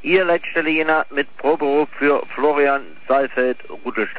Ihr letzter Lehner mit Proberuf für Florian Saalfeld, Rudolstadt.